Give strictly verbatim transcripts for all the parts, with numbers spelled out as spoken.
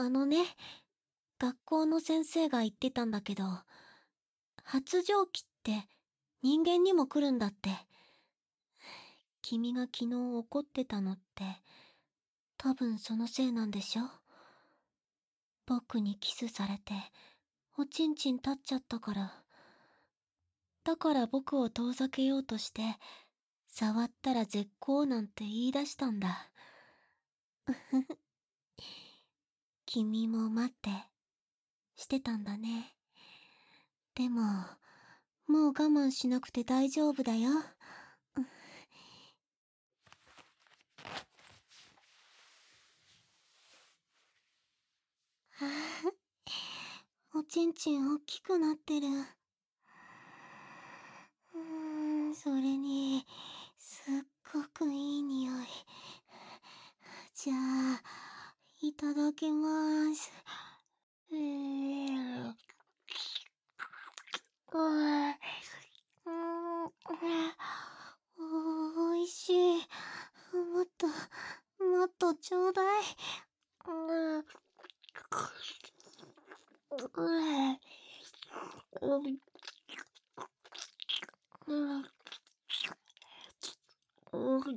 あのね、学校の先生が言ってたんだけど、発情期って人間にも来るんだって。君が昨日怒ってたのって、多分そのせいなんでしょ？僕にキスされて、おちんちん立っちゃったから。だから僕を遠ざけようとして、触ったら絶好なんて言い出したんだ。君も待って、してたんだね。でも、もう我慢しなくて大丈夫だよ。はあ、おちんちん大きくなってる。うーん、それに、すっごくいい匂い。じゃあ、いただきます。えー、うわ、うーん、おいしい。もっと、もっとちょうだい。うううううう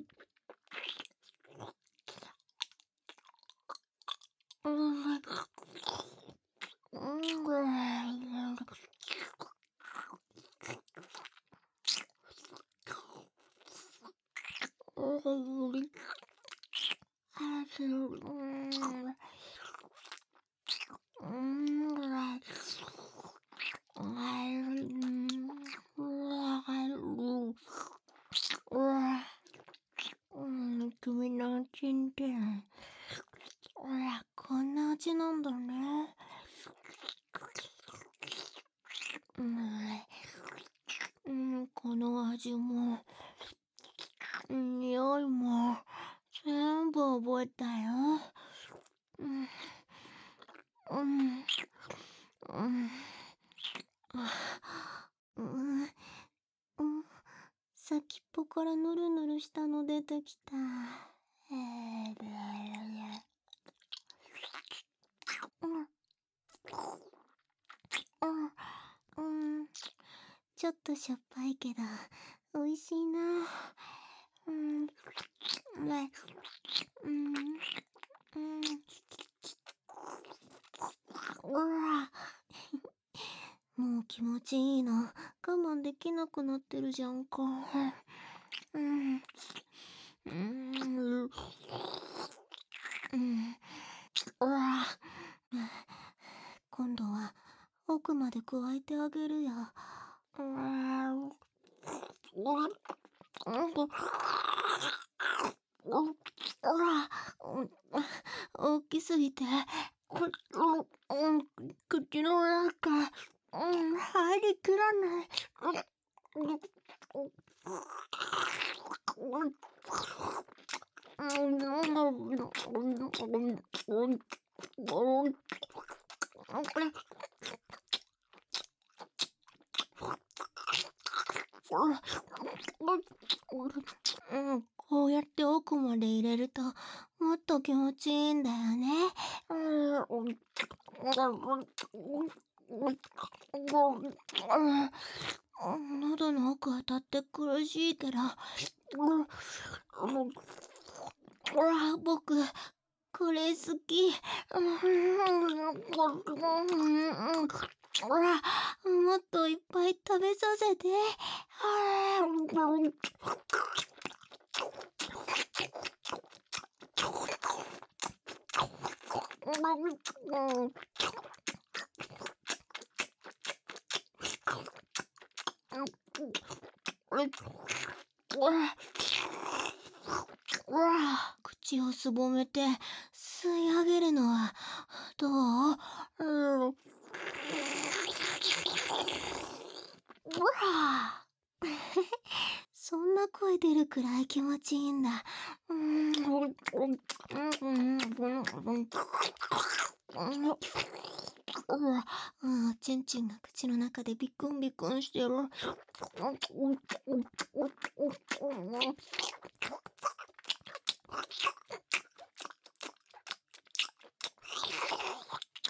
君のちんちん、ほら、こんな味なんだね。うん、うん、この味も、匂いも、全部覚えたよ。うん、うん、うん、うん、うん、先っぽからぬるぬるしたの出てきた。えー、うん、うん、うん、ちょっとしょっぱいけど、美味しいな。うん、うまい。うん、うん、うわ。もう気持ちいいの。我慢できなくなってるじゃんか。うん。うん。うん。うわ。今度は奥まで加えてあげるよ。うわ。うわ。うわ。大きすぎて、口の中、入りきらない。うん、こうやって奥まで入れるともっと気持ちいいんだよね。うん、喉の奥当たって苦しいけど、僕、これ好き。もっといっぱい食べさせて。口をすぼめて吸い上げるのはどう？うん。そんな声出るくらい気持ちいいんだ。うん。うわ、うん、ちんちんが口の中でビクンビクンしてる。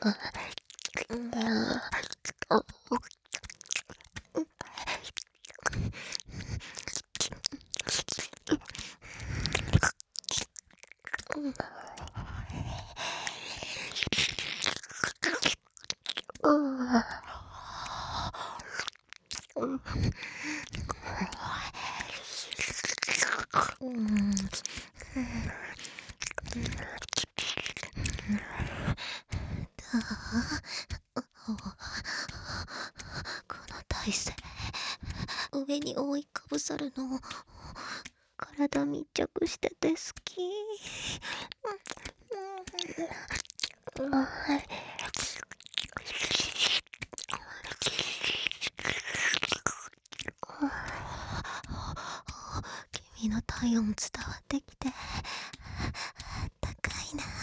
この体勢、上に覆いかぶさるの、体密着してて好き。君の体温伝わってきて、高いな。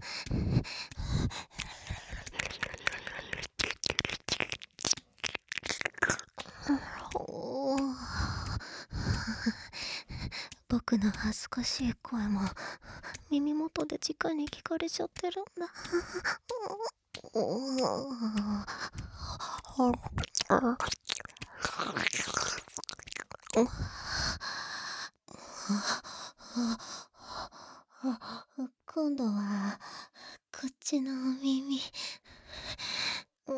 おー、僕の恥ずかしい声も耳元で直に聞かれちゃってるんだ。今度はこっちのお耳。うん、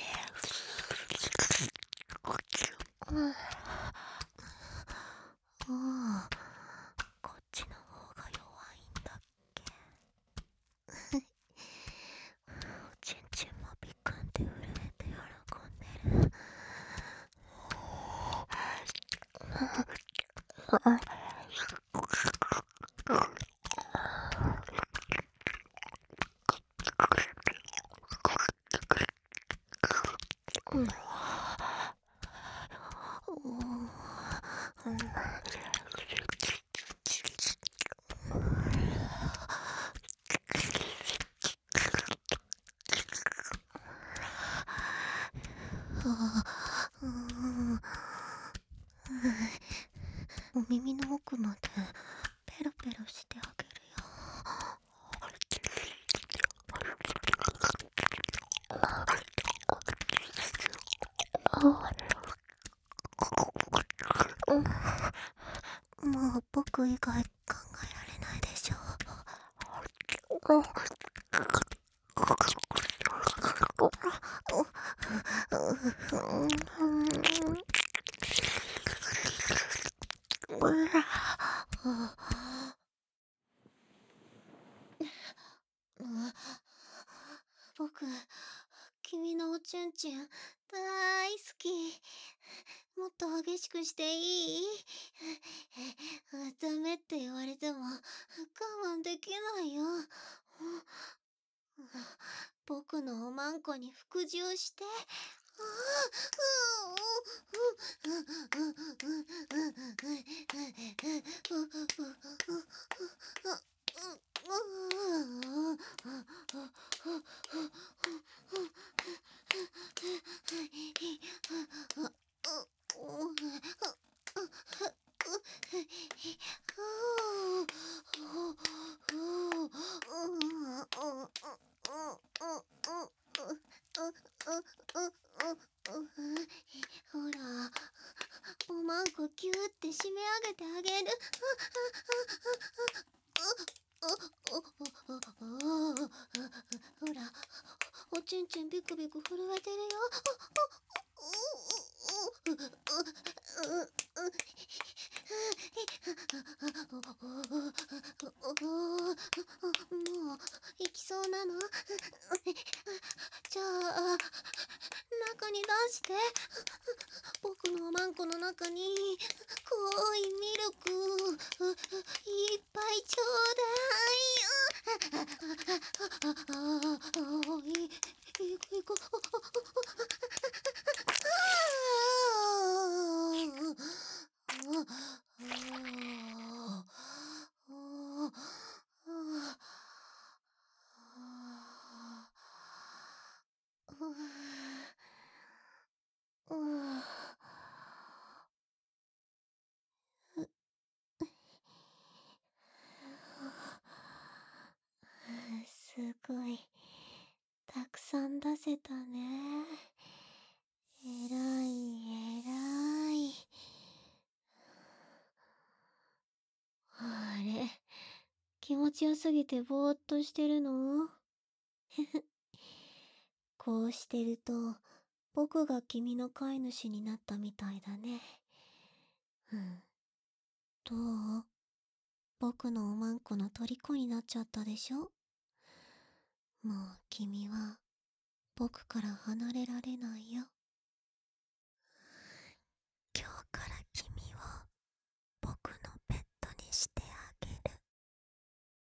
ああ、こっちの方が弱いんだっけ。おちんちんもピクンって震えて喜んでる。うんお耳の奥までペロペロしてあげるよ。もう僕以外考えられないでしょ。僕、君のおちんちん大好き。もっと激しくしていい？ダメって言われても我慢できないよ。僕のおまんこに服従して。ほら、おまんこギューって締め上げてあげる。ほら、おちんちんビクビク震えてるよ。もう行きそうなの？じゃあ中に出して。僕のおまんこの中に濃いミルクいっぱいちょうだい。いいこすごいさん出せたね。えらいえらい。あれ、気持ちよすぎてぼーっとしてるの？こうしてると、僕が君の飼い主になったみたいだね。うん。どう？僕のおまんこの虜になっちゃったでしょ？もう君は僕から離れられないよ。